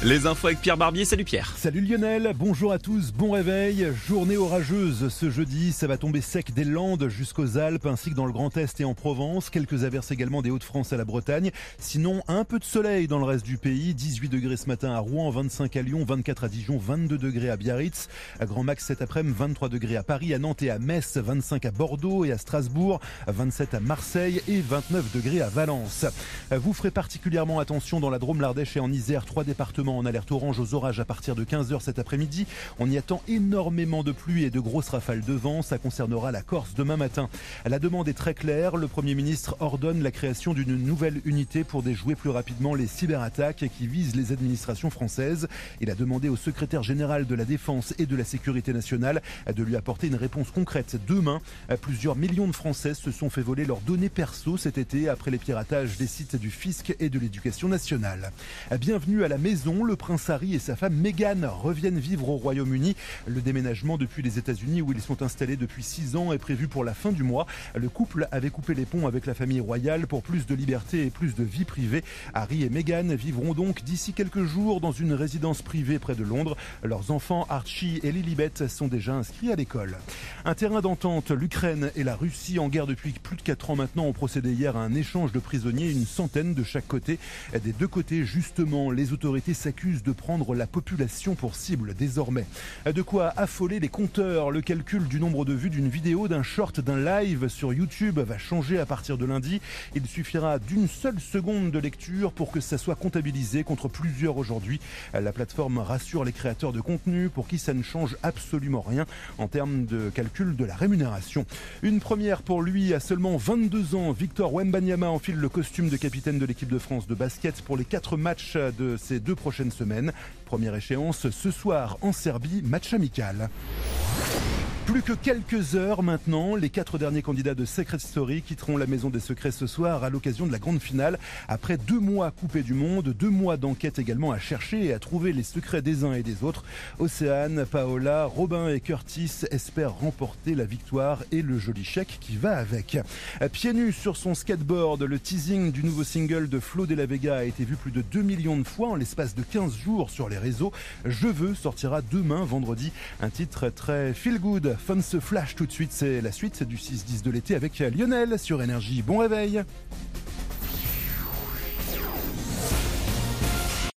Les infos avec Pierre Barbier, salut Pierre. Salut Lionel, bonjour à tous, bon réveil. Journée orageuse ce jeudi, ça va tomber sec des Landes jusqu'aux Alpes ainsi que dans le Grand Est et en Provence. Quelques averses également des Hauts-de-France à la Bretagne. Sinon, un peu de soleil dans le reste du pays. 18 degrés ce matin à Rouen, 25 à Lyon, 24 à Dijon, 22 degrés à Biarritz. À Grand Max cet après-midi, 23 degrés à Paris, à Nantes et à Metz, 25 à Bordeaux et à Strasbourg, 27 à Marseille et 29 degrés à Valence. Vous ferez particulièrement attention dans la Drôme, l'Ardèche et en Isère, 3 départements en alerte orange aux orages à partir de 15h cet après-midi. On y attend énormément de pluie et de grosses rafales de vent. Ça concernera la Corse demain matin. La demande est très claire. Le Premier ministre ordonne la création d'une nouvelle unité pour déjouer plus rapidement les cyberattaques qui visent les administrations françaises. Il a demandé au secrétaire général de la Défense et de la Sécurité nationale de lui apporter une réponse concrète demain. Plusieurs millions de Français se sont fait voler leurs données perso cet été après les piratages des sites du fisc et de l'éducation nationale. Bienvenue à la maison. Le prince Harry et sa femme Meghan reviennent vivre au Royaume-Uni. Le déménagement depuis les États-Unis où ils sont installés depuis 6 ans est prévu pour la fin du mois. Le couple avait coupé les ponts avec la famille royale pour plus de liberté et plus de vie privée. Harry et Meghan vivront donc d'ici quelques jours dans une résidence privée près de Londres. Leurs enfants Archie et Lilibet sont déjà inscrits à l'école. Un terrain d'entente, l'Ukraine et la Russie en guerre depuis plus de 4 ans maintenant ont procédé hier à un échange de prisonniers, une centaine de chaque côté. Des deux côtés justement, les autorités s'accusent de prendre la population pour cible désormais. De quoi affoler les compteurs. Le calcul du nombre de vues d'une vidéo, d'un short, d'un live sur YouTube va changer à partir de lundi. Il suffira d'une seule seconde de lecture pour que ça soit comptabilisé contre plusieurs aujourd'hui. La plateforme rassure les créateurs de contenu pour qui ça ne change absolument rien en termes de calcul de la rémunération. Une première pour lui à seulement 22 ans. Victor Wembanyama enfile le costume de capitaine de l'équipe de France de basket pour les 4 matchs de ces 2 prochaines semaines. Première échéance ce soir en Serbie, match amical. Plus que quelques heures maintenant, les 4 derniers candidats de Secret Story quitteront la Maison des Secrets ce soir à l'occasion de la grande finale. Après 2 mois coupés du monde, 2 mois d'enquête également à chercher et à trouver les secrets des uns et des autres. Océane, Paola, Robin et Curtis espèrent remporter la victoire et le joli chèque qui va avec. Pieds nus sur son skateboard, le teasing du nouveau single de Flo de la Vega a été vu plus de 2 millions de fois en l'espace de 15 jours sur les réseaux. Je veux sortira demain vendredi. Un titre très feel good. Fun se flash tout de suite, c'est la suite du 6-10 de l'été avec Lionel sur Énergie. Bon réveil.